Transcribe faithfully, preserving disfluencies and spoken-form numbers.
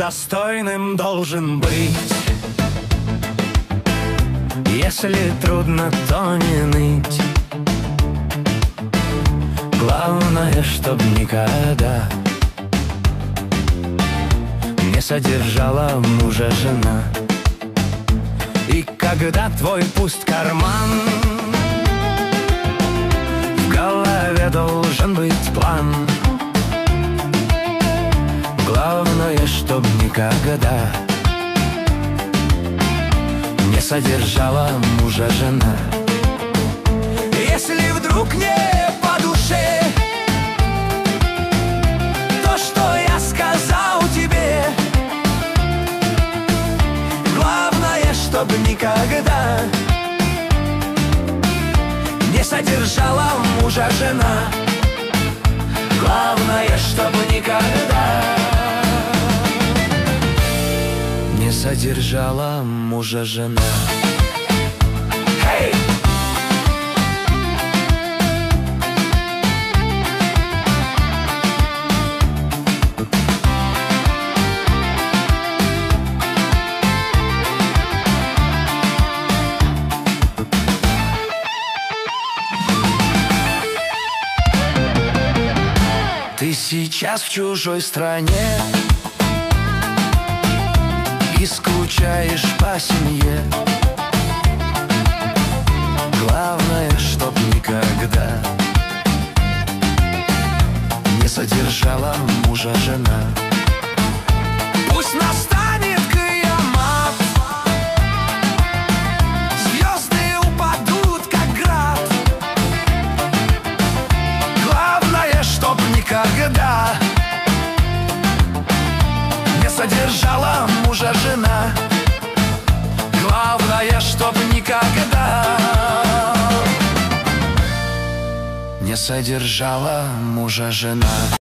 достойным должен быть. Если трудно, то не ныть. Главное, чтоб никогда не содержала мужа жена. И когда твой пуст карман, в голове должен быть план. Главное, чтоб никогда не содержала мужа жена. Если вдруг не по душе то, что я сказал тебе, главное, чтоб никогда не содержала мужа жена. Главное, чтоб никогда не содержала мужа жена. Hey! Ты сейчас в чужой стране и скучаешь по семье. Главное, чтоб никогда не содержала мужа жена. Пусть настанет киямат, звезды упадут, как град. Главное, чтоб никогда не содержала мужа жена. Главное, чтоб никогда не содержала мужа жена.